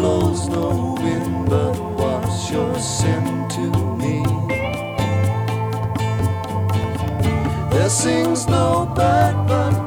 blows no wind, but what's your sin to me? There sings no bird, but